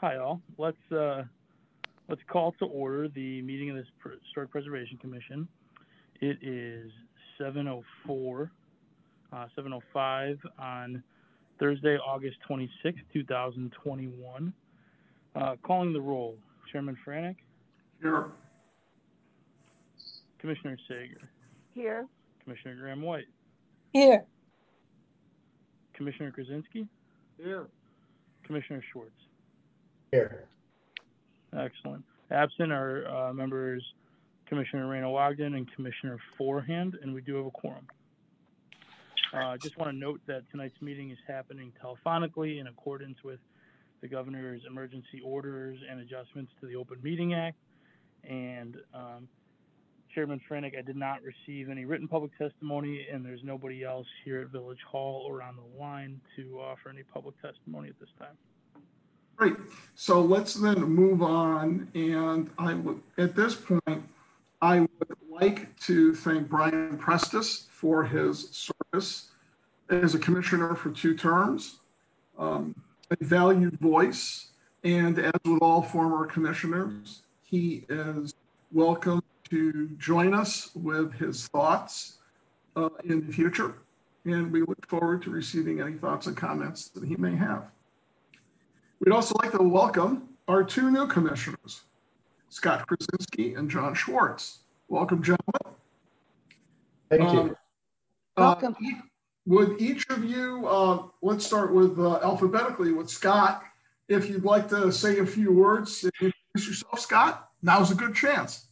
Hi all. Let's call to order the meeting of this Historic Preservation Commission. It is 7:04, 7:05 on Thursday, August 26, 2021. Calling the roll: Chairman Franek. Here. Commissioner Sager. Here. Commissioner Graham-White. Here. Commissioner Krasinski. Here. Commissioner Schwartz. Here. Excellent. Absent are members Commissioner Reyna-Wagden and Commissioner Forehand, and we do have a quorum. Just want to note that tonight's meeting is happening telephonically in accordance with the governor's emergency orders and adjustments to the Open Meeting Act. And Chairman Franek, I did not receive any written public testimony, and there's nobody else here at Village Hall or on the line to offer any public testimony at this time. Great. So let's then move on. And at this point, I would like to thank Brian Prestis for his service as a commissioner for 2 terms, a valued voice, and as with all former commissioners, he is welcome to join us with his thoughts in the future. And we look forward to receiving any thoughts and comments that he may have. We'd also like to welcome our 2 new commissioners, Scott Krasinski and John Schwartz. Welcome, gentlemen. Thank you. Welcome. Would each of you, let's start with alphabetically with Scott. If you'd like to say a few words, introduce yourself, Scott. Now's a good chance.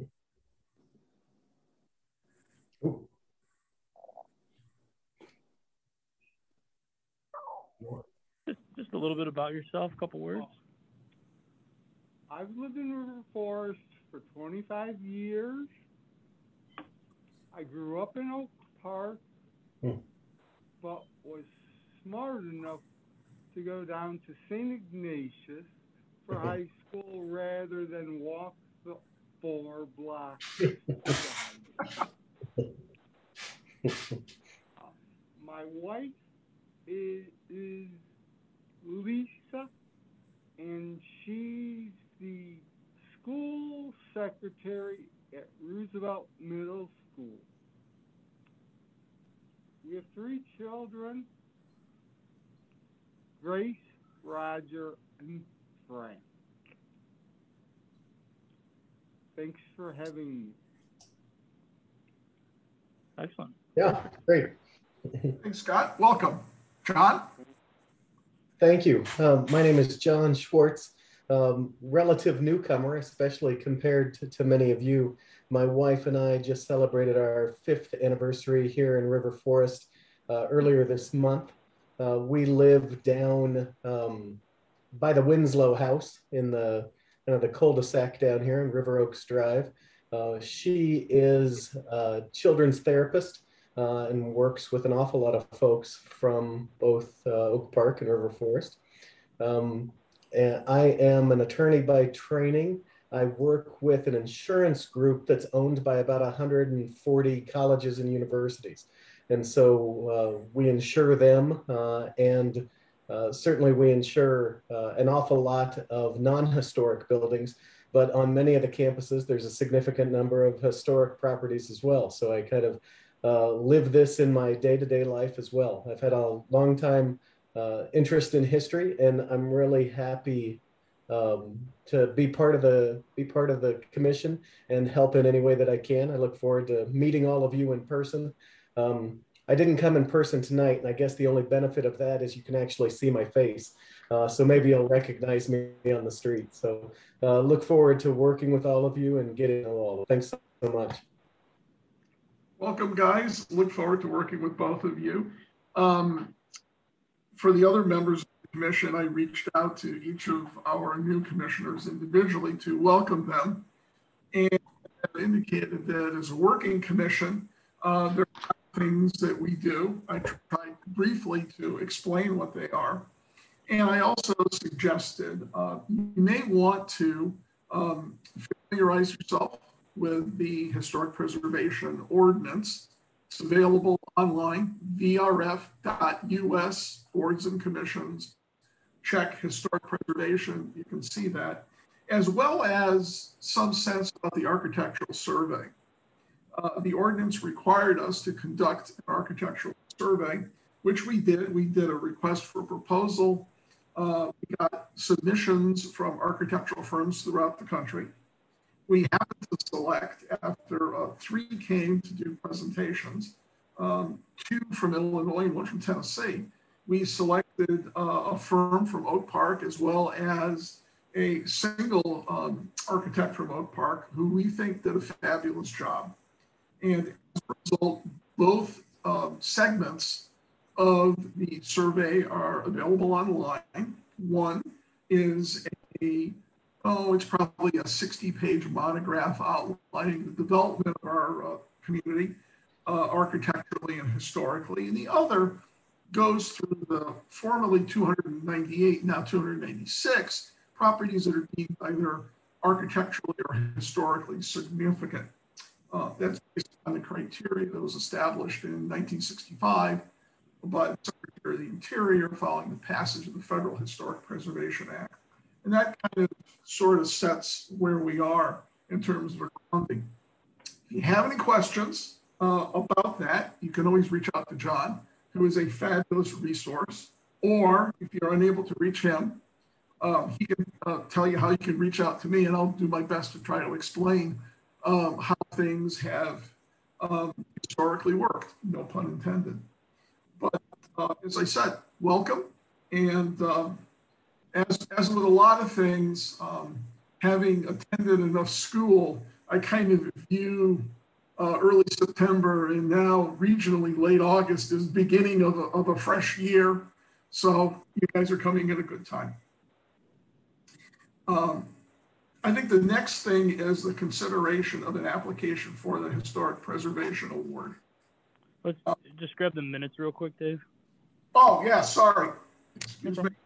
Just a little bit about yourself, a couple words. I've lived in River Forest for 25 years. I grew up in Oak Park, but was smart enough to go down to St. Ignatius for high school rather than walk the 4 blocks. My wife is Lisa, and she's the school secretary at Roosevelt Middle School. We have 3 children, Grace, Roger, and Frank. Thanks for having me. Excellent. Yeah, great. Thanks, Scott. Welcome. John? Thank you. My name is John Schwartz, relative newcomer, especially compared to many of you. My wife and I just celebrated our 5th anniversary here in River Forest earlier this month. We live down by the Winslow House in the cul-de-sac down here in River Oaks Drive. She is a children's therapist and works with an awful lot of folks from both Oak Park and River Forest. And I am an attorney by training. I work with an insurance group that's owned by about 140 colleges and universities. And so we insure them and certainly we insure an awful lot of non-historic buildings, but on many of the campuses, there's a significant number of historic properties as well. So I kind of live this in my day-to-day life as well. I've had a long time interest in history, and I'm really happy to be part of the commission and help in any way that I can. I look forward to meeting all of you in person. I didn't come in person tonight, and I guess the only benefit of that is you can actually see my face. So maybe you'll recognize me on the street. So look forward to working with all of you and getting to know all of you. Thanks so much. Welcome, guys. Look forward to working with both of you. For the other members of the commission, I reached out to each of our new commissioners individually to welcome them and indicated that as a working commission, there are things that we do. I tried briefly to explain what they are. And I also suggested you may want to familiarize yourself with the Historic Preservation Ordinance. It's available online, vrf.us, boards and commissions, check historic preservation, you can see that, as well as some sense of the architectural survey. The ordinance required us to conduct an architectural survey, which we did. We did a request for proposal. We got submissions from architectural firms throughout the country. We happened to select, after 3 came to do presentations, 2 from Illinois and 1 from Tennessee. We selected a firm from Oak Park as well as a single architect from Oak Park who we think did a fabulous job. And as a result, both segments of the survey are available online. One is it's probably a 60-page monograph outlining the development of our community architecturally and historically. And the other goes through the formerly 298, now 296 properties that are deemed either architecturally or historically significant. That's based on the criteria that was established in 1965 by the Secretary of the Interior following the passage of the Federal Historic Preservation Act. And that kind of sort of sets where we are in terms of our funding. If you have any questions about that, you can always reach out to John, who is a fabulous resource. Or if you're unable to reach him, he can tell you how you can reach out to me, and I'll do my best to try to explain how things have historically worked, no pun intended. But as I said, welcome. And as with a lot of things, having attended enough school, I kind of view early September and now regionally late August as beginning of a fresh year. So you guys are coming at a good time. I think the next thing is the consideration of an application for the Historic Preservation Award. Let's just grab the minutes real quick, Dave. Oh, yeah, sorry. Excuse me.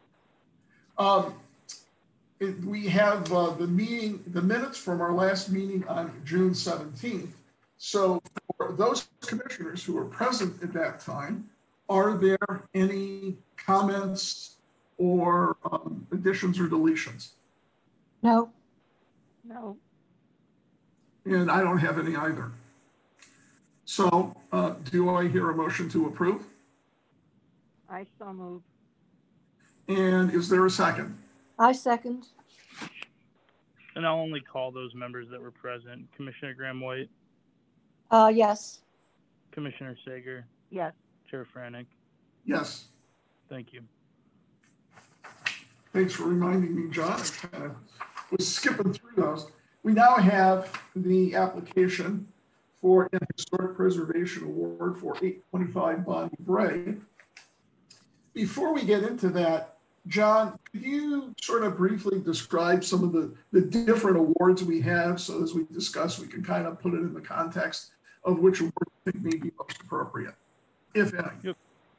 We have the minutes from our last meeting on June 17th. So for those commissioners who were present at that time, are there any comments or additions or deletions? No. No. And I don't have any either. So do I hear a motion to approve? I so move. And is there a second? I second. And I'll only call those members that were present. Commissioner Graham White, Yes. Commissioner Sager, Yes. Chair Franek. Yes. Thank you. Thanks for reminding me, John. I kind of was skipping through those. We now have the application for an Historic Preservation Award for 825 Bonnie Bray. Before we get into that, John, could you sort of briefly describe some of the different awards we have, so as we discuss, we can kind of put it in the context of which award we think may be most appropriate, if any? Yep.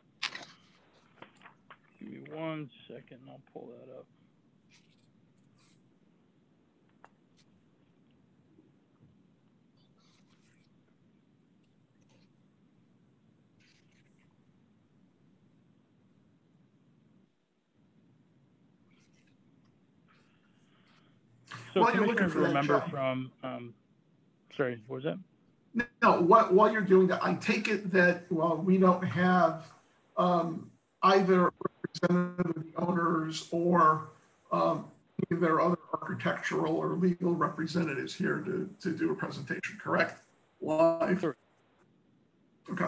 Give me 1 second, I'll pull that up. So While you're looking commissioners for that, remember John, from, sorry, what was that? no, while you're doing that, I take it that we don't have either representative of the owners or any of their other architectural or legal representatives here to do a presentation, correct? Live? Correct. Okay.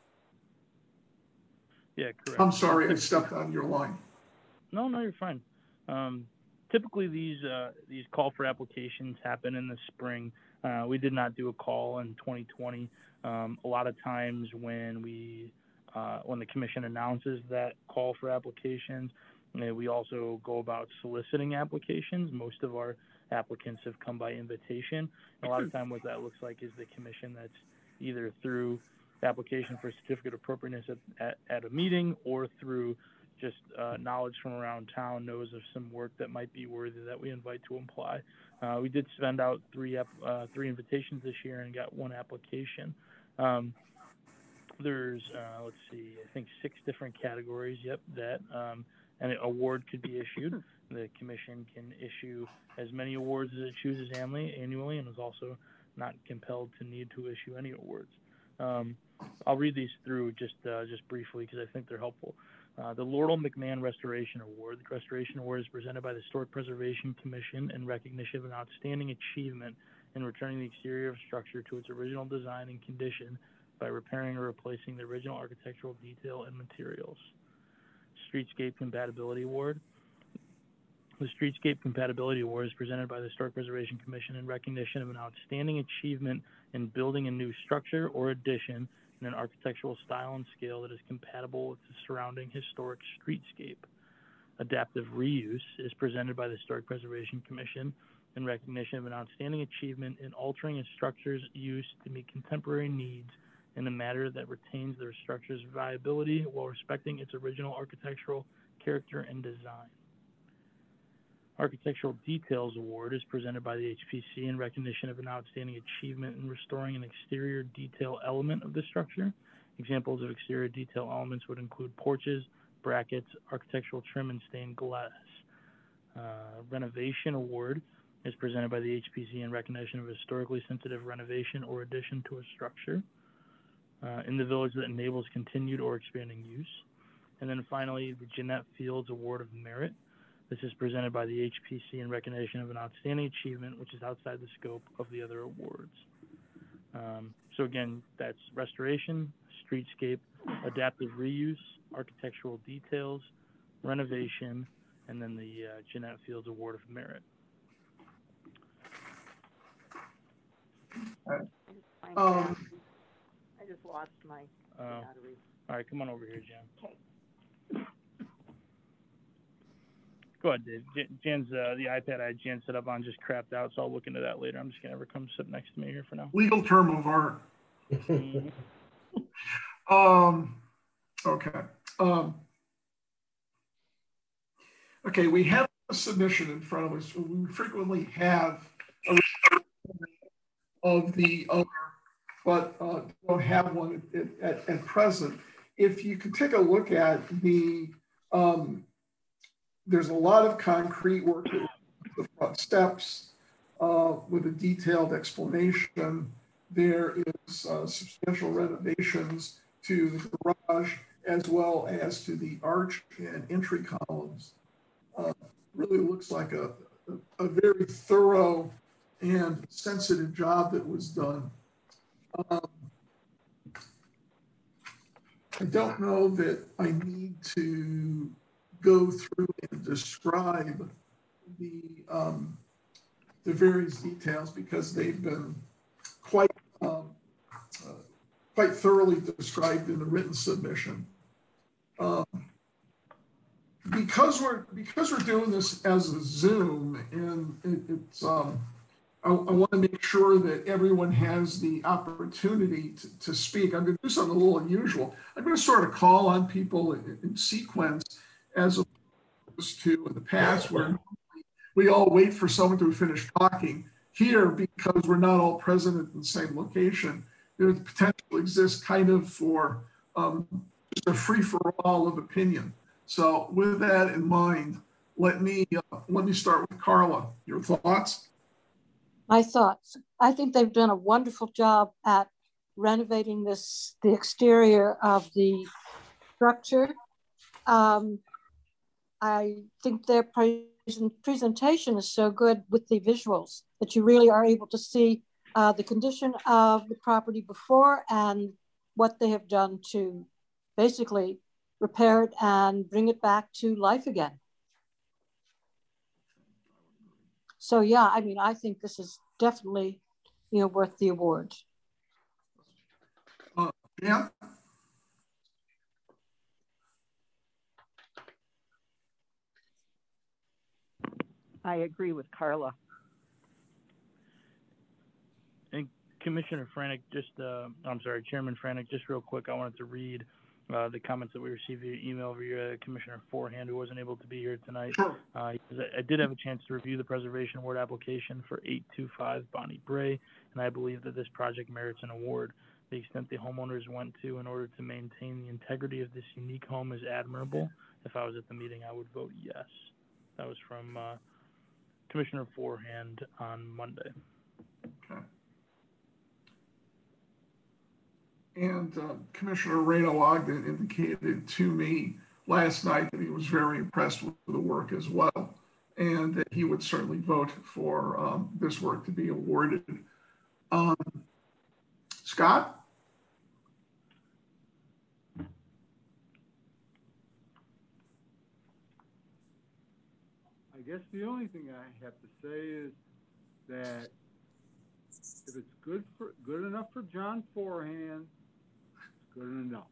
Yeah, correct. I'm sorry, I stepped on your line. No, you're fine. Typically, these call for applications happen in the spring. We did not do a call in 2020. A lot of times when the commission announces that call for applications, we also go about soliciting applications. Most of our applicants have come by invitation. A lot of time what that looks like is the commission that's either through application for certificate of appropriateness at a meeting or through just knowledge from around town knows of some work that might be worthy that we invite to apply. We did send out three invitations this year and got 1 application. There's let's see, I think 6 different categories. Yep, that an award could be issued. The commission can issue as many awards as it chooses annually, and is also not compelled to need to issue any awards. I'll read these through just briefly because I think they're helpful. The Laurel McMahon Restoration Award. The Restoration Award is presented by the Historic Preservation Commission in recognition of an outstanding achievement in returning the exterior of a structure to its original design and condition by repairing or replacing the original architectural detail and materials. Streetscape Compatibility Award. The Streetscape Compatibility Award is presented by the Historic Preservation Commission in recognition of an outstanding achievement in building a new structure or addition in an architectural style and scale that is compatible with the surrounding historic streetscape. Adaptive Reuse is presented by the Historic Preservation Commission in recognition of an outstanding achievement in altering a structure's use to meet contemporary needs in a manner that retains the structure's viability while respecting its original architectural character and design. Architectural Details Award is presented by the HPC in recognition of an outstanding achievement in restoring an exterior detail element of the structure. Examples of exterior detail elements would include porches, brackets, architectural trim, and stained glass. Renovation Award is presented by the HPC in recognition of a historically sensitive renovation or addition to a structure in the village that enables continued or expanding use. And then finally, the Jeanette Fields Award of Merit. This is presented by the HPC in recognition of an outstanding achievement which is outside the scope of the other awards. So again, that's restoration, streetscape, adaptive reuse, architectural details, renovation, and then the Jeanette Fields Award of Merit. I just lost my battery. All right, come on over here, Jan. Okay. Go ahead, Dave. Jan's, the iPad I had Jan set up on just crapped out, so I'll look into that later. I'm just going to have her come sit next to me here for now. Legal term of art. Okay. Okay, we have a submission in front of us. We frequently have a of the owner, but don't have one at present. If you could take a look at the, there's a lot of concrete work with the front steps with a detailed explanation. There is substantial renovations to the garage as well as to the arch and entry columns. Really looks like a very thorough and sensitive job that was done. I don't know that I need to go through and describe the various details because they've been quite thoroughly described in the written submission. Because we're doing this as a Zoom, and it's I want to make sure that everyone has the opportunity to speak. I'm going to do something a little unusual. I'm going to sort of call on people in sequence as opposed to in the past where we all wait for someone to finish talking. Here, because we're not all present at the same location, there potential exists kind of for just a free-for-all of opinion. So with that in mind, let me start with Carla. Your thoughts? My thoughts. I think they've done a wonderful job at renovating the exterior of the structure. I think their presentation is so good with the visuals that you really are able to see the condition of the property before and what they have done to basically repair it and bring it back to life again. So yeah, I mean, I think this is definitely, worth the award. Yeah. I agree with Carla. And Commissioner Franek, Chairman Franek, just real quick, I wanted to read the comments that we received via email via Commissioner Forehand, who wasn't able to be here tonight. Sure. I did have a chance to review the Preservation Award application for 825 Bonnie Bray, and I believe that this project merits an award. The extent the homeowners went to in order to maintain the integrity of this unique home is admirable if I was at the meeting, I would vote yes. That was from Commissioner Forehand on Monday. Okay. And Commissioner Reno Ogden indicated to me last night that he was very impressed with the work as well, and that he would certainly vote for this work to be awarded. Scott? I guess the only thing I have to say is that if it's good enough for John Forehand, it's good enough.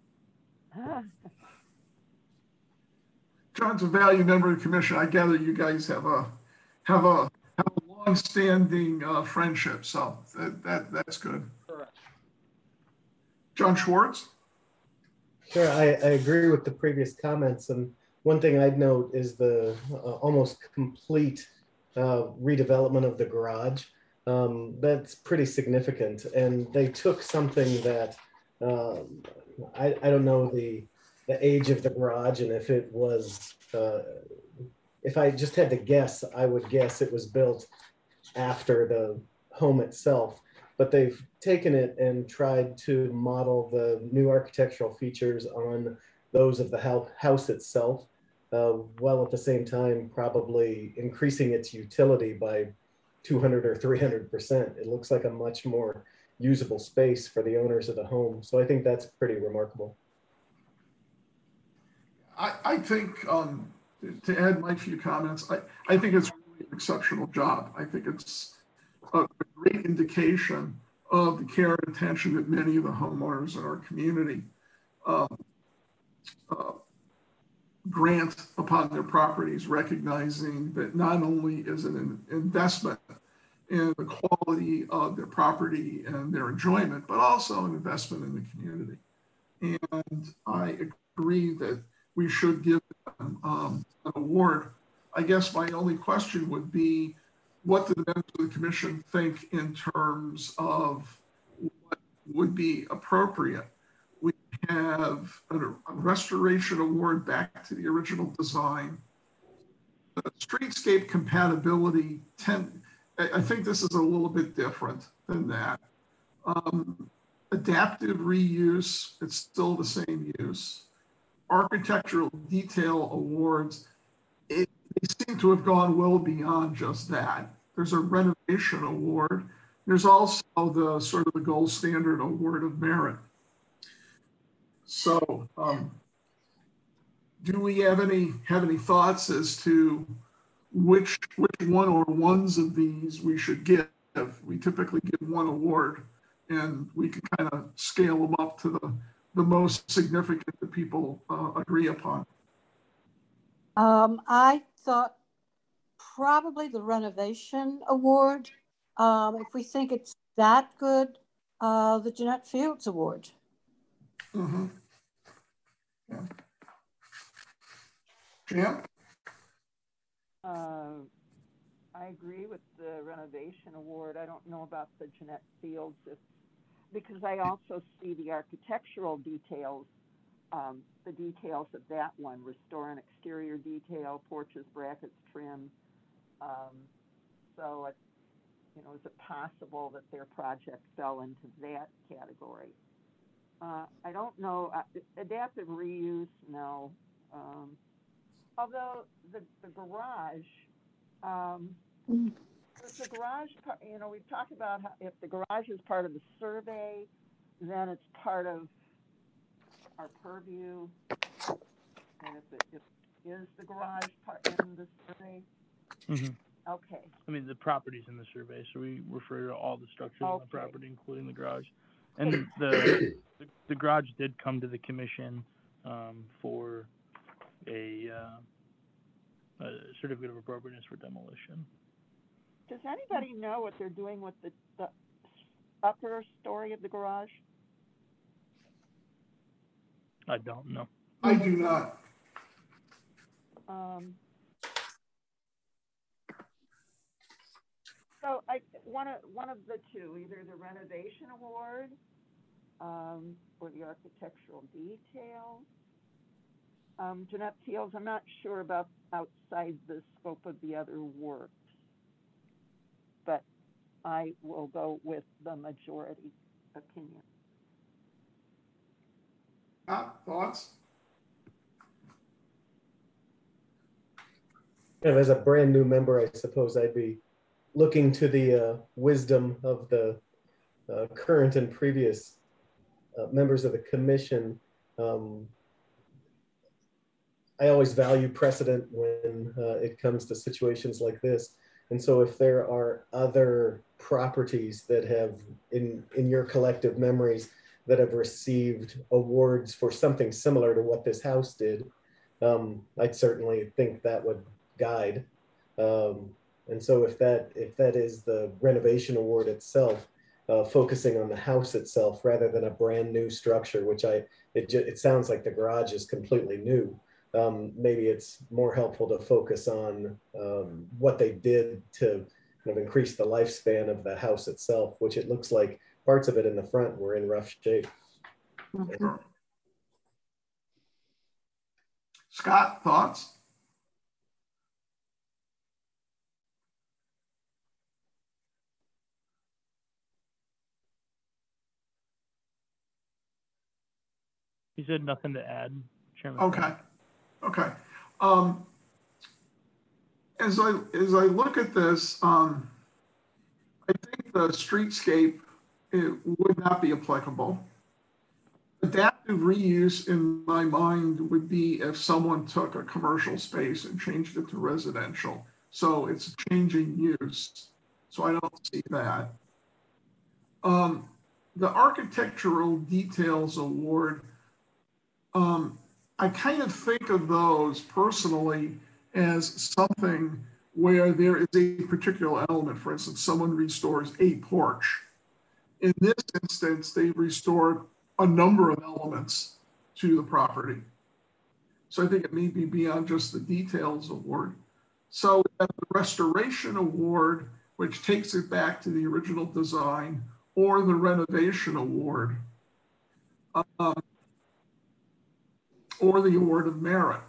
John's a valued member of the commission. I gather you guys have a long-standing friendship, so that's good. Correct. John Schwartz? Sure, I agree with the previous comments. And one thing I'd note is the almost complete redevelopment of the garage. That's pretty significant. And they took something that, I don't know the age of the garage, and if it was, if I just had to guess, I would guess it was built after the home itself. But they've taken it and tried to model the new architectural features on those of the house itself, while at the same time probably increasing its utility by 200 or 300%. It looks like a much more usable space for the owners of the home. So I think that's pretty remarkable. I think, to add my few comments, I think it's really an exceptional job. I think it's a great indication of the care and attention that many of the homeowners in our community grant upon their properties, recognizing that not only is it an investment in the quality of their property and their enjoyment, but also an investment in the community. And I agree that we should give them an award. I guess my only question would be, what do the members of the commission think in terms of what would be appropriate? We have a restoration award back to the original design. Streetscape compatibility, I think this is a little bit different than that. Adaptive reuse, it's still the same use. Architectural detail awards, they seem to have gone well beyond just that. There's a renovation award. There's also the sort of the gold standard award of merit. So do we have any thoughts as to which one or ones of these we should give? We typically give one award, and we can kind of scale them up to the most significant that people agree upon. I thought probably the renovation award. If we think it's that good, the Jeanette Fields Award. Mm-hmm. Yeah. Jim? I agree with the renovation award. I don't know about the Jeanette Fields because I also see the architectural details, the details of that one, restore an exterior detail, porches, brackets, trim. So, is it possible that their project fell into that category? I don't know. Adaptive reuse, no. Although the garage, does the garage, we've talked about how if the garage is part of the survey, then it's part of our purview. And if is the garage part in the survey? Mm-hmm. Okay. I mean, the property's in the survey, so we refer to all the structures on the property, including the garage. And the garage did come to the commission for a certificate of appropriateness for demolition. Does anybody know what they're doing with the upper story of the garage? I don't know. I do not. So one of the two, either the renovation award or the architectural detail. Jeanette Fields, I'm not sure about outside the scope of the other works, but I will go with the majority opinion. Thoughts? As a brand new member, I suppose I'd be looking to the wisdom of the current and previous members of the commission. I always value precedent when it comes to situations like this. And so if there are other properties that have, in your collective memories, that have received awards for something similar to what this house did, I'd certainly think that would guide. And so if that is the renovation award itself, focusing on the house itself rather than a brand new structure, which it sounds like the garage is completely new. Maybe it's more helpful to focus on what they did to kind of increase the lifespan of the house itself, which it looks like parts of it in the front were in rough shape. Sure. Scott, thoughts? He said nothing to add, Chairman. Okay. Okay. As I look at this, I think the streetscape, it would not be applicable. Adaptive reuse, in my mind, would be if someone took a commercial space and changed it to residential. So it's changing use. So I don't see that. The Architectural Details Award, I kind of think of those personally as something where there is a particular element. For instance, someone restores a porch. In this instance, they restored a number of elements to the property. So I think it may be beyond just the details award. So the restoration award, which takes it back to the original design, or the renovation award, or the award of merit.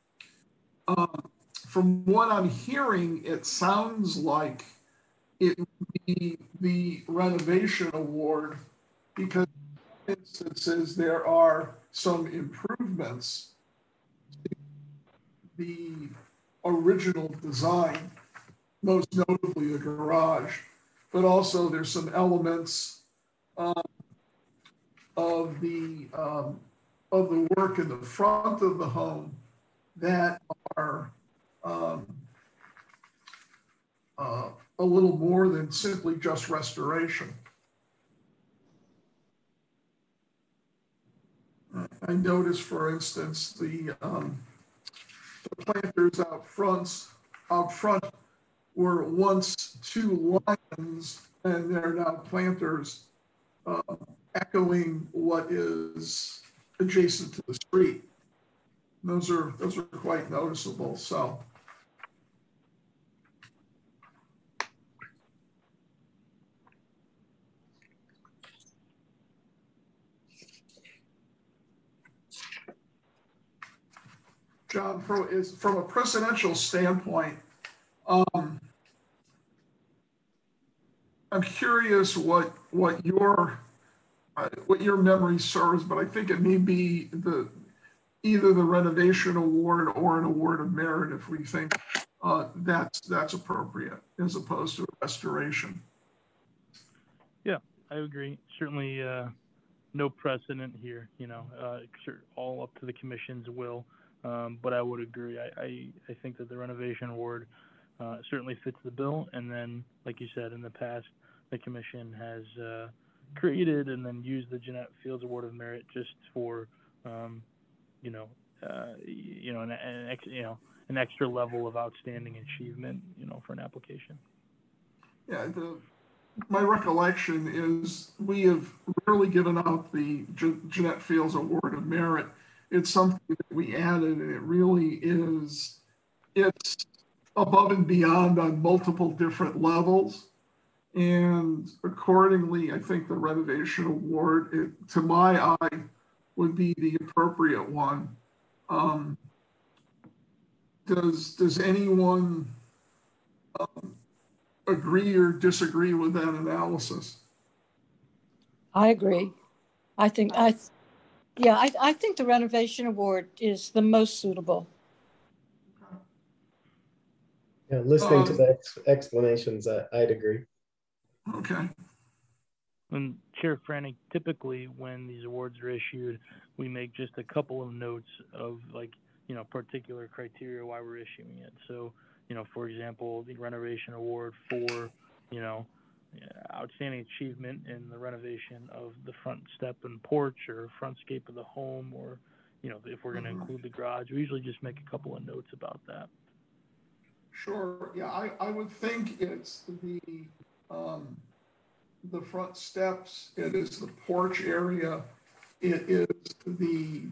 From what I'm hearing, it sounds like it would be the renovation award, because in instances there are some improvements to the original design, most notably the garage, but also there's some elements of the work in the front of the home that are a little more than simply just restoration. I noticed, for instance, the planters out front were once two lions, and they're now planters, echoing what is adjacent to the street. Those are quite noticeable. So. John, from a presidential standpoint, I'm curious what your memory serves, but I think it may be either the renovation award or an award of merit if we think that's appropriate, as opposed to a restoration. Yeah, I agree. Certainly, no precedent here. All up to the commission's will. But I would agree. I think that the renovation award certainly fits the bill. And then, like you said, in the past, the commission has created and then used the Jeanette Fields Award of Merit just for, an extra level of outstanding achievement, for an application. Yeah, my recollection is we have rarely given out the Jeanette Fields Award of Merit. It's something that we added, and it really is, it's above and beyond on multiple different levels. And accordingly, I think the renovation award, to my eye, would be the appropriate one. Does anyone agree or disagree with that analysis? I agree. I think I think the renovation award is the most suitable. Yeah, listening to the explanations, I'd agree. Okay. And Chair Franny, typically when these awards are issued, we make just a couple of notes of particular criteria why we're issuing it. So, for example, the renovation award for, outstanding achievement in the renovation of the front step and porch or frontscape of the home, or, if we're going to include the garage, we usually just make a couple of notes about that. Sure. Yeah, I would think it's the front steps, it is the porch area, it is the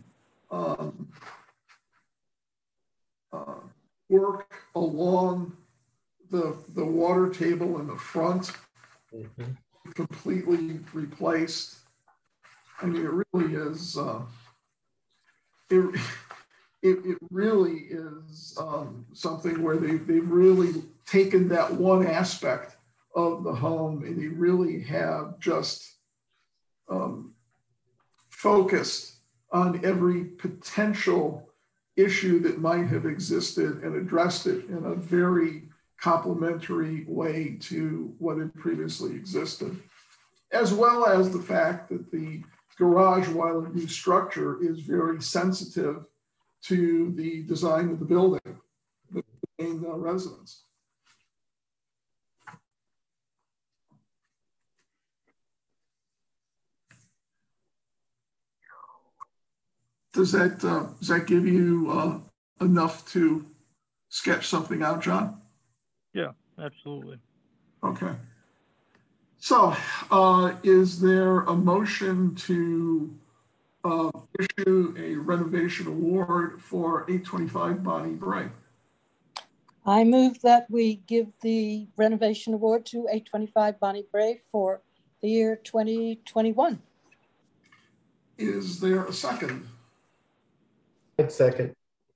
work along the water table in the front, completely replaced. I mean, it really is. It really is something where they've really taken that one aspect of the home and they really have just focused on every potential issue that might have existed and addressed it in a very complementary way to what had previously existed, as well as the fact that the garage, while a new structure, is very sensitive to the design of the building, the main residence. Does that give you enough to sketch something out, John? Yeah, absolutely. Okay. So is there a motion to issue a renovation award for 825 Bonnie Bray? I move that we give the renovation award to 825 Bonnie Bray for the year 2021. Is there a second? I'd second.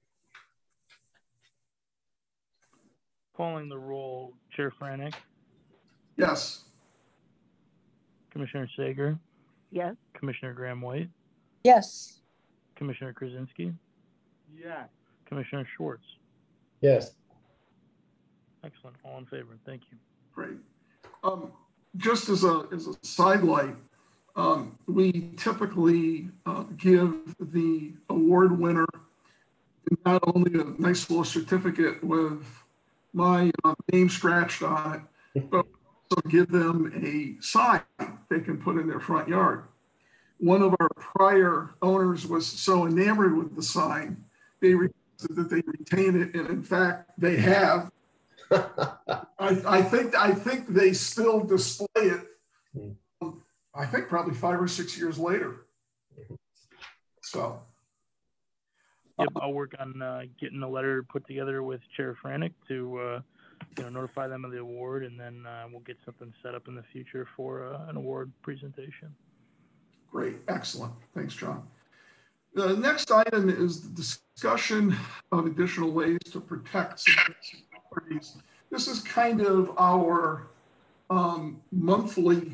Calling the roll, Chair Frannick. Yes. Commissioner Sager. Yes. Commissioner Graham-White. Yes. Commissioner Krasinski. Yes. Commissioner Schwartz. Yes. Excellent. All in favor. Thank you. Great. Just as a sidelight, we typically give the award winner not only a nice little certificate with my name scratched on it, but also give them a sign they can put in their front yard. One of our prior owners was so enamored with the sign, they requested that they retain it, and in fact, they have. I think they still display it. I think probably 5 or 6 years later. So. Yep, I'll work on getting a letter put together with Chair Frannick to notify them of the award, and then we'll get something set up in the future for an award presentation. Great, excellent. Thanks, John. The next item is the discussion of additional ways to protect properties. This is kind of our monthly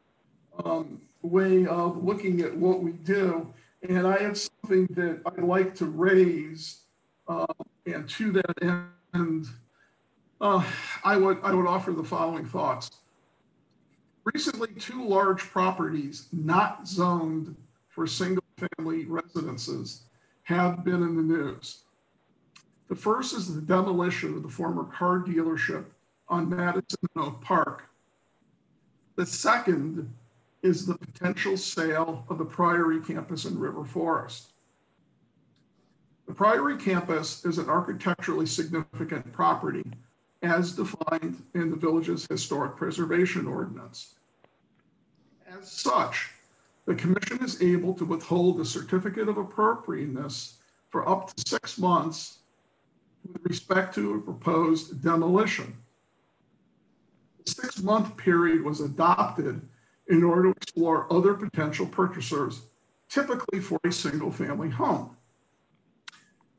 way of looking at what we do. And I have something that I'd like to raise, and to that end, I would offer the following thoughts. Recently, 2 large properties not zoned for single-family residences have been in the news. The first is the demolition of the former car dealership on Madison and Oak Park. The second is the potential sale of the Priory campus in River Forest. The Priory campus is an architecturally significant property as defined in the village's historic preservation ordinance. As such, the commission is able to withhold the certificate of appropriateness for up to 6 months with respect to a proposed demolition. The 6-month period was adopted in order to explore other potential purchasers, typically for a single-family home.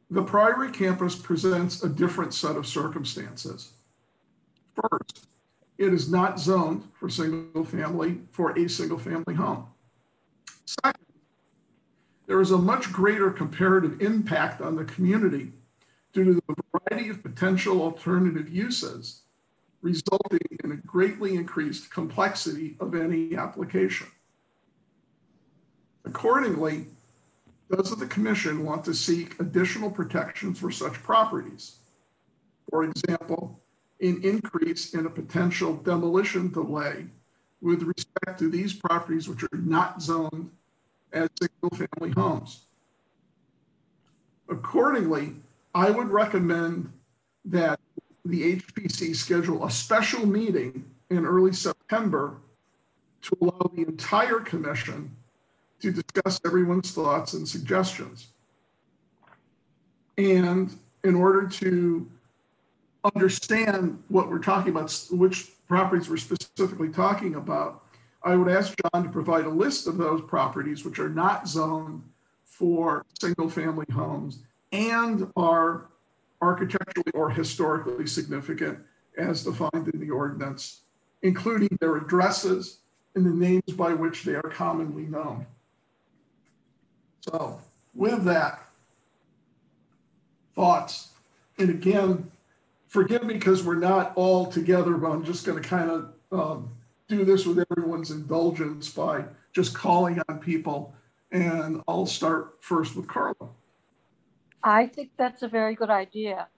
the Priory campus presents a different set of circumstances. First, it is not zoned for a single family home. Second, there is a much greater comparative impact on the community due to the variety of potential alternative uses, resulting in a greatly increased complexity of any application. Accordingly, does the commission want to seek additional protections for such properties? For example, an increase in a potential demolition delay with respect to these properties which are not zoned as single-family homes. Accordingly, I would recommend that the HPC schedule a special meeting in early September to allow the entire commission to discuss everyone's thoughts and suggestions. And in order to understand what we're talking about, which properties we're specifically talking about, I would ask John to provide a list of those properties which are not zoned for single-family homes and are architecturally or historically significant as defined in the ordinance, including their addresses and the names by which they are commonly known. So with that, thoughts, and again, forgive me because we're not all together, but I'm just going to kind of do this with everyone's indulgence by just calling on people. And I'll start first with Carla. I think that's a very good idea.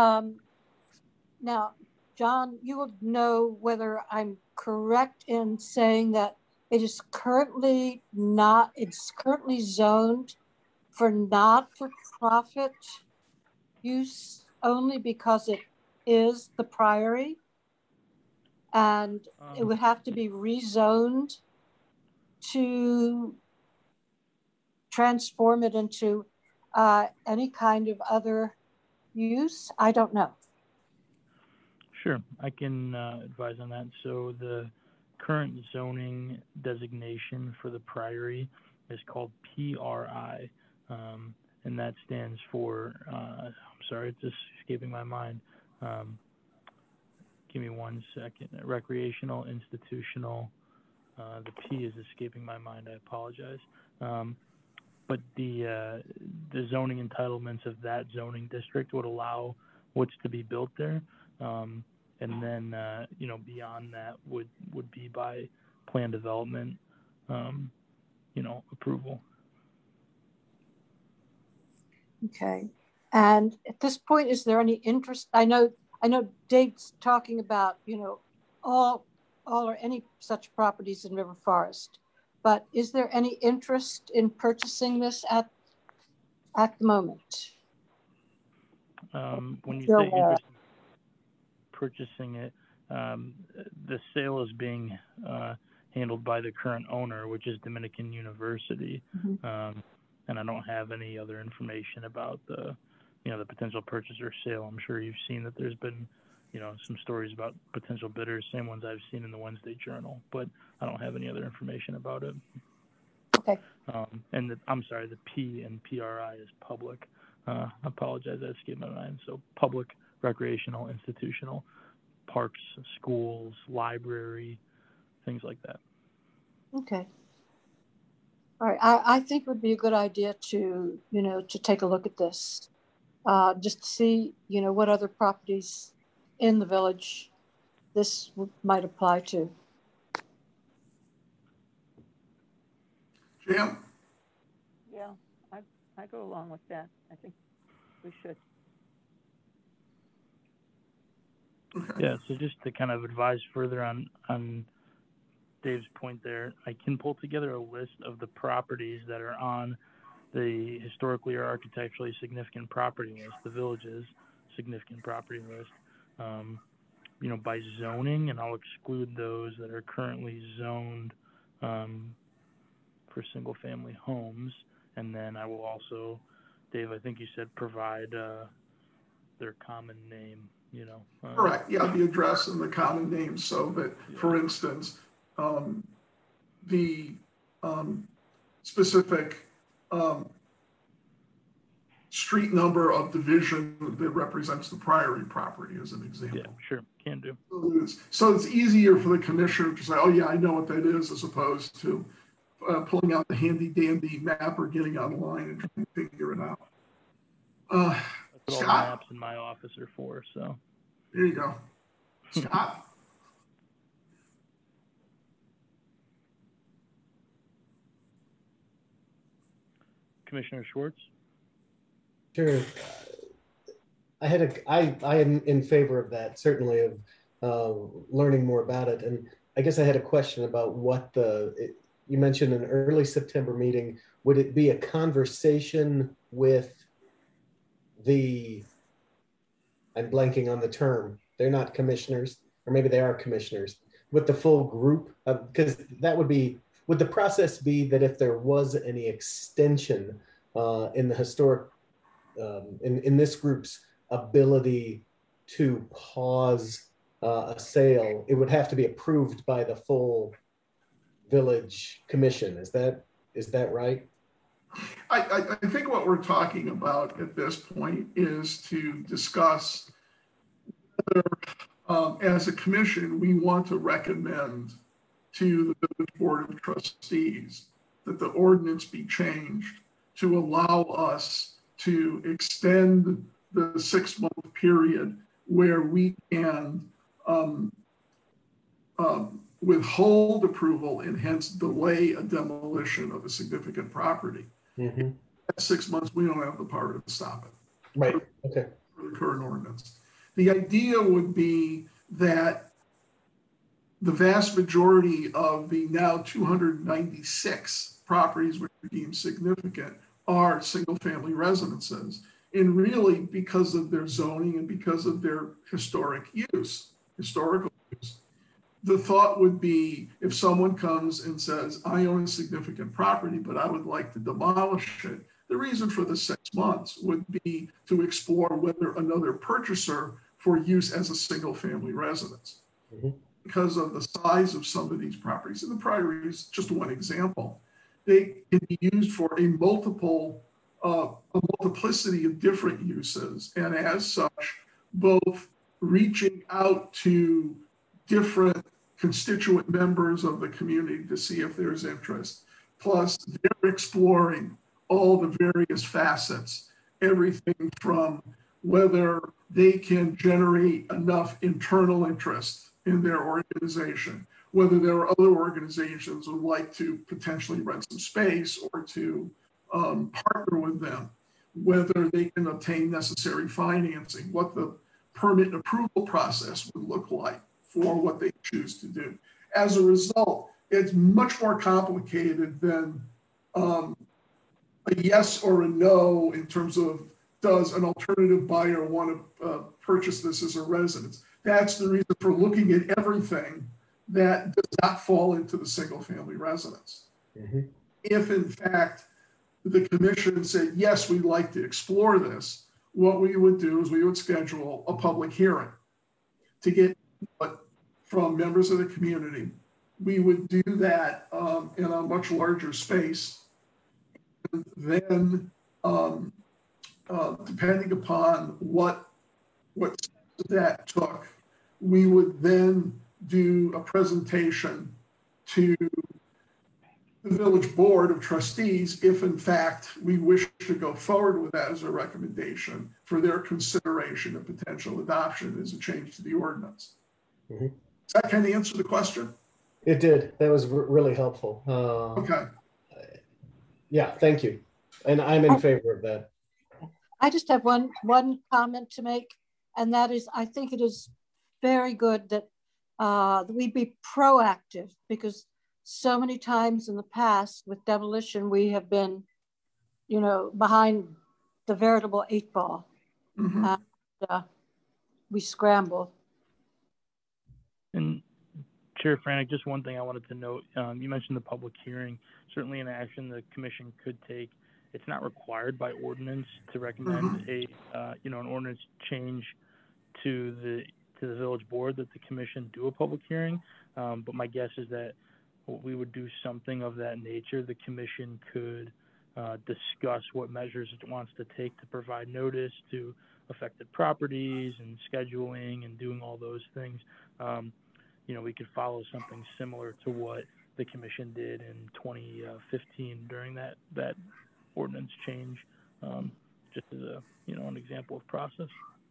Now, John, you will know whether I'm correct in saying that it is currently zoned for not-for-profit use only because it is the Priory, and it would have to be rezoned to transform it into any kind of other use. I don't know. Sure, I can advise on that. So the current zoning designation for the Priory is called PRI, and that stands for, I'm sorry, it's just escaping my mind. Give me 1 second. Recreational, institutional. The P is escaping my mind. I apologize. But the zoning entitlements of that zoning district would allow what's to be built there. And then, beyond that would be by plan development, approval. Okay. And at this point, is there any interest? I know Dave's talking about, all or any such properties in River Forest, but is there any interest in purchasing this at the moment? When you say interest in purchasing it, the sale is being handled by the current owner, which is Dominican University. Mm-hmm. And I don't have any other information about the potential purchase or sale. I'm sure you've seen that there's been, some stories about potential bidders, same ones I've seen in the Wednesday Journal, but I don't have any other information about it. Okay. And the P and PRI is public. I apologize, that escaped my mind. So public, recreational, institutional, parks, schools, library, things like that. Okay. All right. I think it would be a good idea to take a look at this, just to see, what other properties in the village this might apply to. Jim? Yeah, I go along with that. I think we should. Okay. Yeah, so just to kind of advise further on Dave's point there, I can pull together a list of the properties that are on the historically or architecturally significant property list, the village's significant property list, by zoning, and I'll exclude those that are currently zoned for single-family homes. And then I will also, Dave, I think you said provide their common name, Correct. Yeah, the address and the common name, so that, for instance, the specific street number of division that represents the Priory property as an example. Yeah, sure, can do. So it's easier for the commissioner to say, oh yeah, I know what that is, as opposed to pulling out the handy dandy map or getting online and trying to figure it out. That's what all the Scott? maps in my office are for, so. There you go. Scott? Commissioner Schwartz? Sure. I am in favor of that, certainly, of learning more about it. And I guess I had a question about what you mentioned an early September meeting. Would it be a conversation with I'm blanking on the term, they're not commissioners, or maybe they are commissioners, with the full group? Because would the process be that if there was any extension in the historic, in this group's ability to pause a sale, it would have to be approved by the full village commission? Is that right? I think what we're talking about at this point is to discuss whether, as a commission, we want to recommend to the village board of trustees that the ordinance be changed to allow us to extend the 6-month period where we can withhold approval and hence delay a demolition of a significant property. Mm-hmm. At 6 months, we don't have the power to stop it. Right. Okay. For the current ordinance. The idea would be that the vast majority of the now 296 properties which are deemed significant are single-family residences. And really, because of their zoning and because of their historical use, the thought would be if someone comes and says, I own a significant property, but I would like to demolish it, the reason for the 6 months would be to explore whether another purchaser for use as a single family residence. Mm-hmm. Because of the size of some of these properties, and the Priory is just one example, they can be used for a multiplicity of different uses. And as such, both reaching out to different constituent members of the community to see if there's interest, plus they're exploring all the various facets, everything from whether they can generate enough internal interest in their organization, whether there are other organizations who would like to potentially rent some space or to partner with them, whether they can obtain necessary financing, what the permit approval process would look like for what they choose to do. As a result, it's much more complicated than a yes or a no in terms of does an alternative buyer want to purchase this as a residence. That's the reason for looking at everything that does not fall into the single family residence. Mm-hmm. If in fact the commission said, yes, we'd like to explore this, what we would do is we would schedule a public hearing to get input from members of the community. We would do that in a much larger space. And then depending upon what that took, we would then do a presentation to the village board of trustees if in fact we wish to go forward with that as a recommendation for their consideration of potential adoption as a change to the ordinance. Mm-hmm. Does that kind of answer the question? It did. That was really helpful. Okay. Yeah, thank you. And I'm in favor of that. I just have one comment to make, and that is, I think it is very good that we be proactive, because so many times in the past with demolition, we have been, behind the veritable 8 ball. Mm-hmm. And, we scramble. And Chair Franek, just one thing I wanted to note, you mentioned the public hearing, certainly an action the commission could take. It's not required by ordinance to recommend an ordinance change to the village board that the commission do a public hearing. But my guess is that we would do something of that nature. The commission could discuss what measures it wants to take to provide notice to affected properties and scheduling and doing all those things. We could follow something similar to what the commission did in 2015 during that ordinance change, just as an example of process.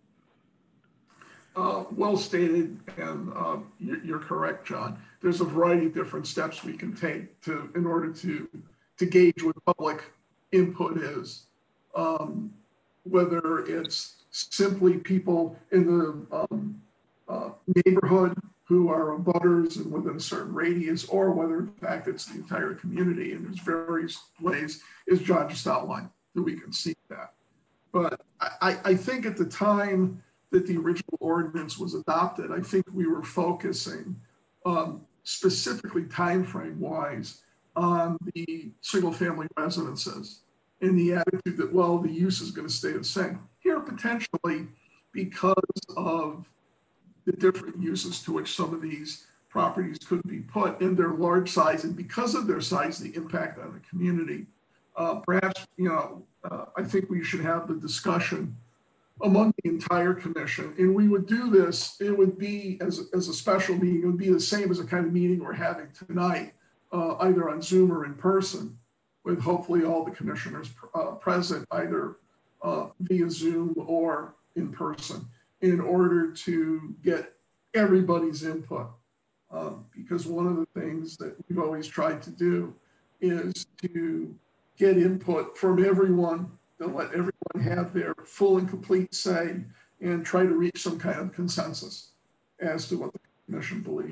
Well stated, and you're correct, John. There's a variety of different steps we can take in order to gauge what public input is, whether it's simply people in the neighborhood who are abutters and within a certain radius, or whether in fact it's the entire community. And there's various ways, as John just outlined, that we can see that. But I think at the time that the original ordinance was adopted, I think we were focusing specifically timeframe wise on the single family residences and the attitude that, well, the use is going to stay the same. Here, potentially, because of the different uses to which some of these properties could be put in their large size, and because of their size, the impact on the community. Perhaps, I think we should have the discussion among the entire commission, and we would do this, it would be as a special meeting, it would be the same as the kind of meeting we're having tonight, either on Zoom or in person, with hopefully all the commissioners present, either via Zoom or in person, in order to get everybody's input. Because one of the things that we've always tried to do is to get input from everyone, to let everyone have their full and complete say, and try to reach some kind of consensus as to what the commission believes.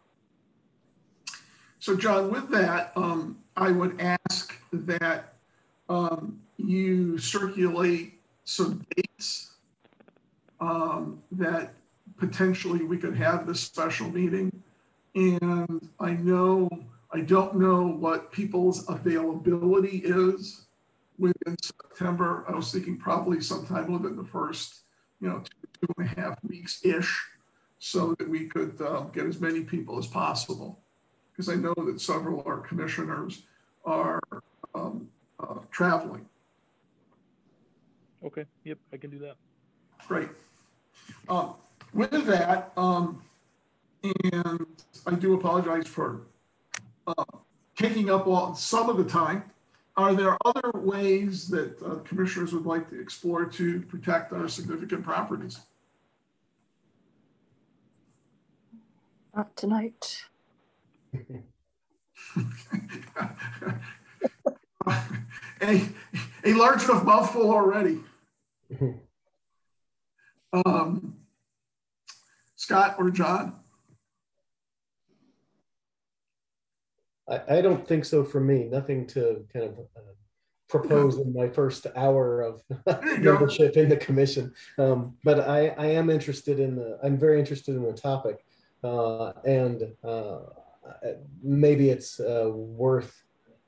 So John, with that, I would ask that you circulate some dates that potentially we could have this special meeting. And I don't know what people's availability is within September. I was thinking probably sometime within the first, 2.5 weeks-ish, so that we could get as many people as possible. Because I know that several of our commissioners are traveling. Okay, yep, I can do that. Great. With that, and I do apologize for taking up some of the time. Are there other ways that commissioners would like to explore to protect our significant properties? Not tonight. a large enough mouthful already. Scott or John? I don't think so for me. Nothing to kind of propose in my first hour of membership in the commission. But I am interested I'm very interested in the topic. And maybe it's worth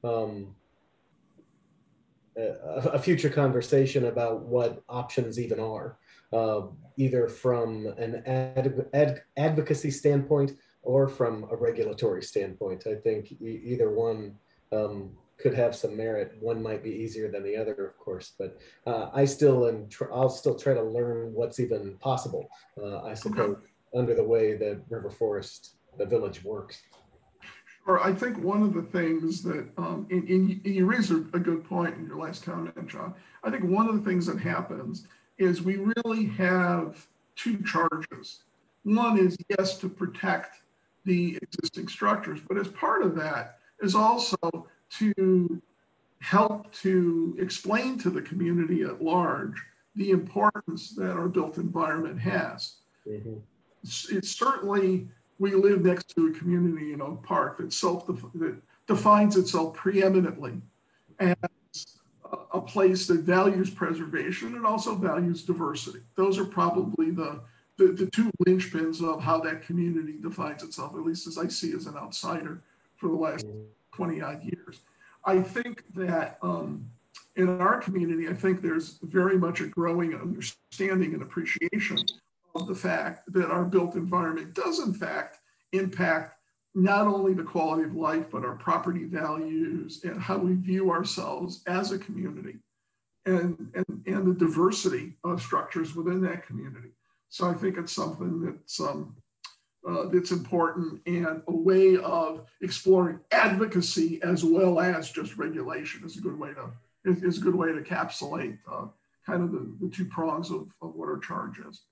a future conversation about what options even are, either from an advocacy standpoint or from a regulatory standpoint. I think either one could have some merit. One might be easier than the other, of course, but I'll still try to learn what's even possible, I suppose, under the way that River Forest, the village, works. Or I think one of the things that, and you raised a good point in your last comment, John. I think one of the things that happens is we really have two charges. One is, yes, to protect the existing structures, but as part of that is also to help to explain to the community at large the importance that our built environment has. Mm-hmm. It's certainly, we live next to a community in Oak Park that defines itself preeminently as a place that values preservation and also values diversity. Those are probably the two linchpins of how that community defines itself, at least as I see as an outsider for the last 20 odd years. I think that in our community, I think there's very much a growing understanding and appreciation of the fact that our built environment does in fact impact not only the quality of life, but our property values and how we view ourselves as a community and the diversity of structures within that community. So I think it's something that's important and a way of exploring advocacy as well as just regulation is a good way to encapsulate kind of the two prongs of what our charge is.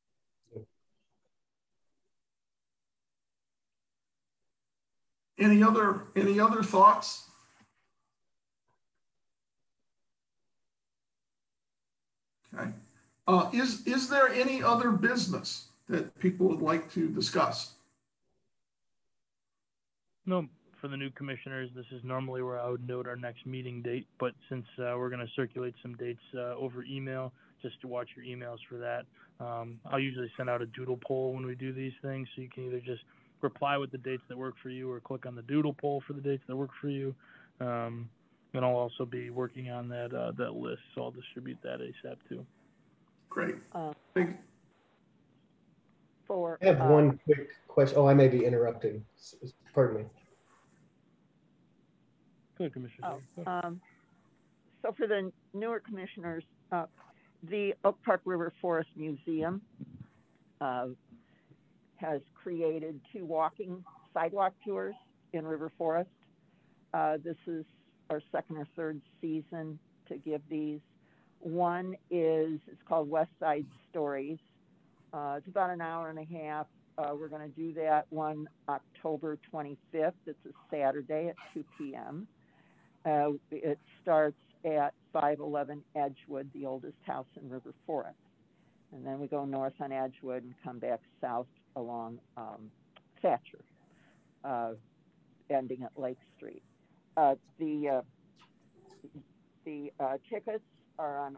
Any other thoughts? Okay. Is there any other business that people would like to discuss? No, for the new commissioners, this is normally where I would note our next meeting date, but since we're going to circulate some dates over email, just to watch your emails for that. I'll usually send out a doodle poll when we do these things, so you can either just reply with the dates that work for you or click on the doodle poll for the dates that work for you. And I'll also be working on that list, so I'll distribute that ASAP too. Great. I have one quick question. Oh, I may be interrupting. Pardon me. Good, Commissioner. So for the newer commissioners, the Oak Park River Forest Museum has created 2 sidewalk tours in River Forest. This is our 2nd or 3rd season to give these. One it's called West Side Stories. It's about an hour and a half. We're going to do that one October 25th. It's a Saturday at 2 p.m. It starts at 511 Edgewood, the oldest house in River Forest. And then we go north on Edgewood and come back south along Thatcher, ending at Lake Street. The tickets are on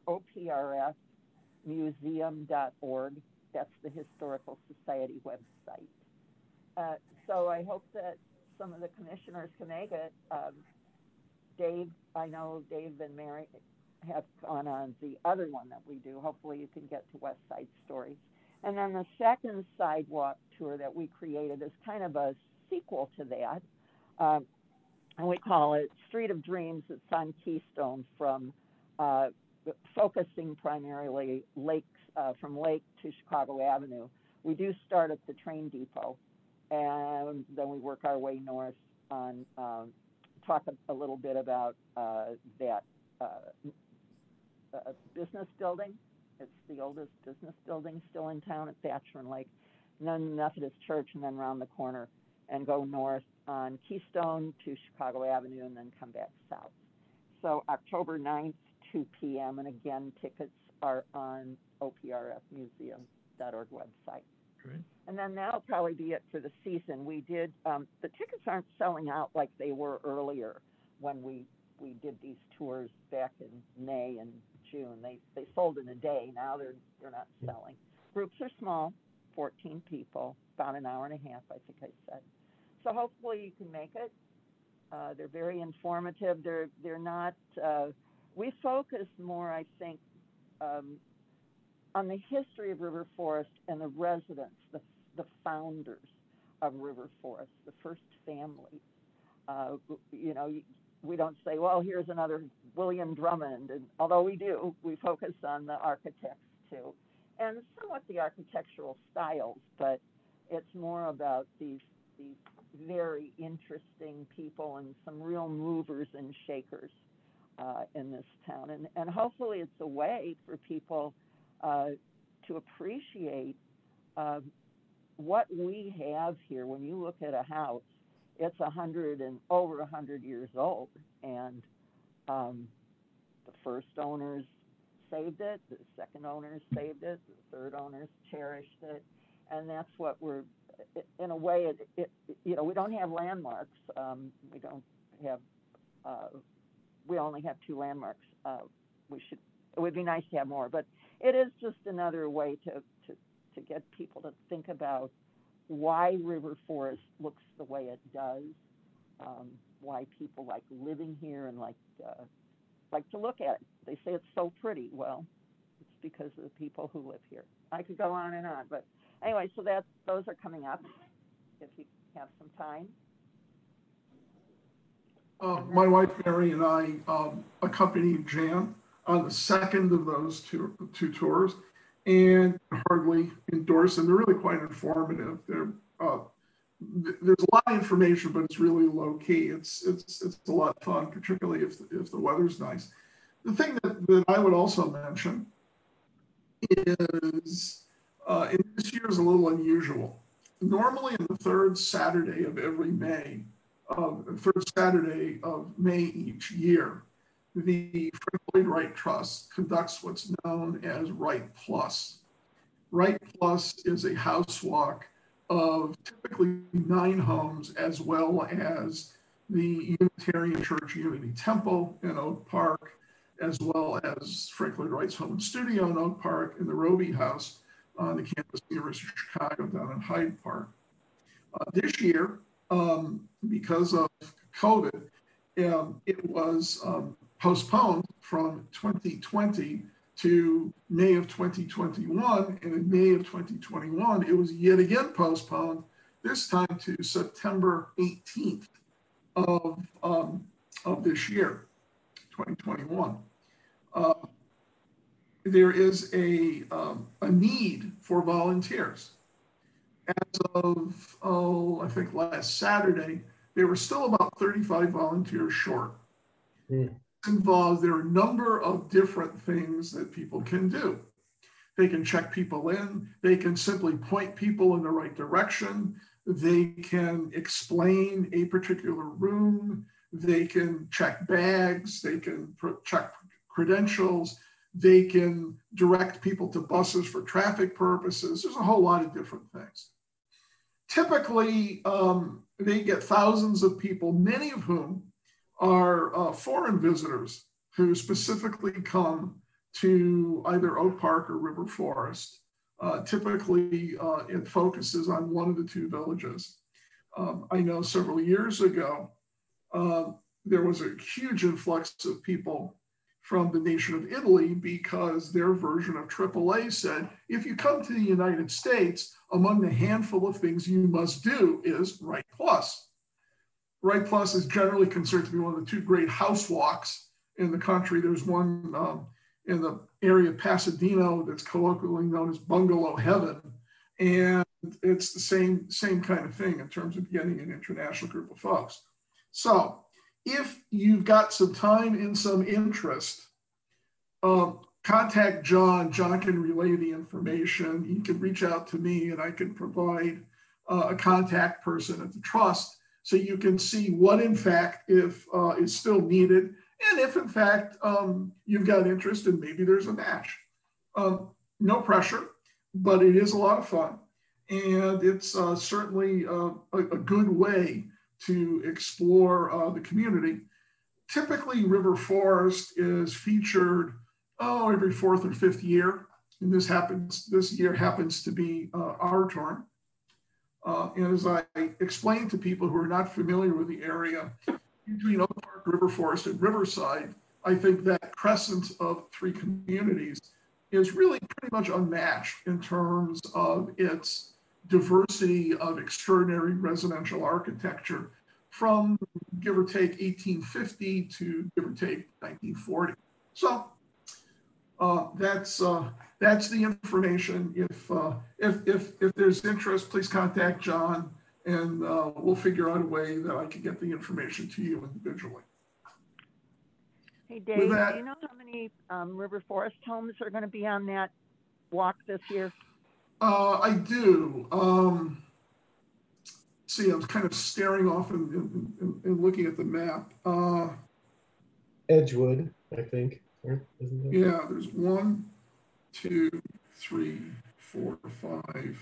oprfmuseum.org. That's the Historical Society website. So I hope that some of the commissioners can make it. Dave, I know Dave and Mary have gone on the other one that we do. Hopefully you can get to West Side Stories. And then the second sidewalk tour that we created is kind of a sequel to that. And we call it Street of Dreams. It's on Keystone from focusing primarily from Lake to Chicago Avenue. We do start at the train depot, and then we work our way north on talk a little bit about that business building. It's the oldest business building still in town at Thatcher and Lake, and then Methodist Church, and then around the corner and go north on Keystone to Chicago Avenue and then come back south. So October 9th, 2 p.m. And again, tickets are on oprfmuseum.org website. Great. And then that'll probably be it for the season. We did, the tickets aren't selling out like they were earlier when we did these tours back in May and June. They sold in a day. Now they're not selling. Groups are small, 14 people, about an hour and a half, I think I said. So hopefully you can make it. They're very informative. They're not, we focus more, I think, on the history of River Forest and the residents, the founders of River Forest, the first families. We don't say, well, here's another William Drummond, and although we do, we focus on the architects too, and somewhat the architectural styles, but it's more about these very interesting people and some real movers and shakers in this town. And hopefully it's a way for people to appreciate what we have here. When you look at a house, it's over 100 years old, and the first owners saved it, the second owners saved it, the third owners cherished it, and that's what we're, in a way, we don't have landmarks. We only have 2 landmarks. It would be nice to have more, but it is just another way to get people to think about why River Forest looks the way it does, why people like living here and like to look at it. They say it's so pretty. Well, it's because of the people who live here. I could go on and on, but anyway, so those are coming up. If you have some time? My wife Mary and I accompanied Jan on the second of those two tours, and hardly endorse them. They're really quite informative. There's a lot of information, but it's really low key. It's a lot of fun, particularly if the weather's nice. The thing that I would also mention is, and this year is a little unusual. Normally, on the third Saturday of every May, third Saturday of May each year, the Frank Lloyd Wright Trust conducts what's known as Wright Plus. Wright Plus is a house walk of typically 9 homes, as well as the Unitarian Church Unity Temple in Oak Park, as well as Frank Lloyd Wright's home and studio in Oak Park, and the Roby House on the campus of the University of Chicago down in Hyde Park. This year, because of COVID, it was postponed from 2020 to May of 2021, and in May of 2021, it was yet again postponed, this time to September 18th of this year, 2021. There is a need for volunteers. As of, I think last Saturday, there were still about 35 volunteers short. Involved, there are a number of different things that people can do. They can check people in, they can simply point people in the right direction, they can explain a particular room, they can check bags, they can check credentials, they can direct people to buses for traffic purposes. There's a whole lot of different things. Typically, they get thousands of people, many of whom are foreign visitors who specifically come to either Oak Park or River Forest. Typically, it focuses on one of the 2 villages. I know several years ago, there was a huge influx of people from the nation of Italy because their version of AAA said, if you come to the United States, among the handful of things you must do is Wright Plus. Wright Plus is generally considered to be one of the 2 great house walks in the country. There's one in the area of Pasadena that's colloquially known as Bungalow Heaven. And it's the same kind of thing in terms of getting an international group of folks. So if you've got some time and some interest, contact John. John can relay the information. You can reach out to me and I can provide a contact person at the trust so you can see what in fact is still needed, and if in fact you've got interest and maybe there's a match. No pressure, but it is a lot of fun, and it's certainly a good way to explore the community. Typically, River Forest is featured every 4th or 5th year, and this year happens to be our turn. And as I explained to people who are not familiar with the area, between Oak Park, River Forest, and Riverside, I think that crescent of 3 communities is really pretty much unmatched in terms of its diversity of extraordinary residential architecture from give or take 1850 to give or take 1940. So that's the information. If there's interest, please contact John, and we'll figure out a way that I can get the information to you individually. Hey Dave, do you know how many River Forest homes are going to be on that walk this year? I do. See, I was kind of staring off and looking at the map. Edgewood, I think. Isn't there? Yeah, there's 1, 2, 3, 4, 5,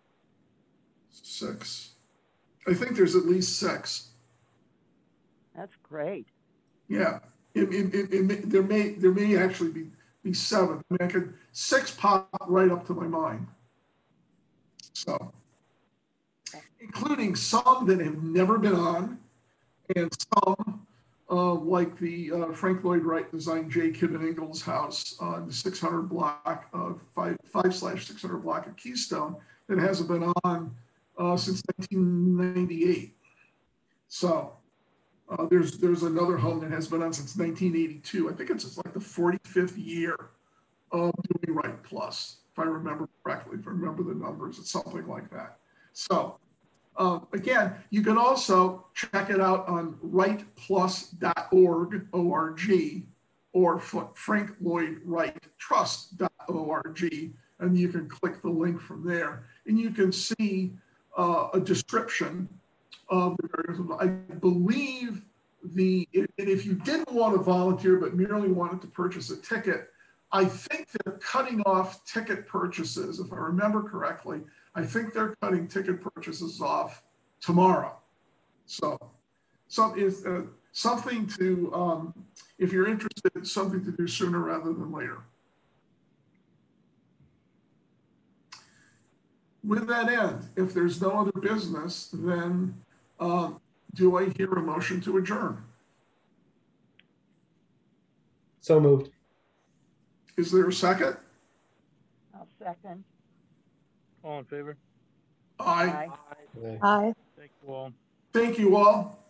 6. I think there's at least 6. That's great. Yeah, there may actually be 7. I mean, 6 pop right up to my mind. So, including some that have never been on, and some like the Frank Lloyd Wright designed J. Kibben Ingalls house on the 600 block of 5/600 block of Keystone that hasn't been on since 1998. So there's another home that has been on since 1982. I think it's like the 45th year of doing Right Plus, if I remember correctly, if I remember the numbers, it's something like that. So again, you can also check it out on rightplus.org, O-R-G, or franklloydwrighttrust.org, and you can click the link from there, and you can see a description of the various. I believe and if you didn't want to volunteer but merely wanted to purchase a ticket, I think they're cutting off ticket purchases, if I remember correctly. I think they're cutting ticket purchases off tomorrow. So something to, if you're interested, something to do sooner rather than later. With that end, if there's no other business, then do I hear a motion to adjourn? So moved. Is there a second? I'll second. All in favor? Aye. Aye. Thank you all. Thank you all.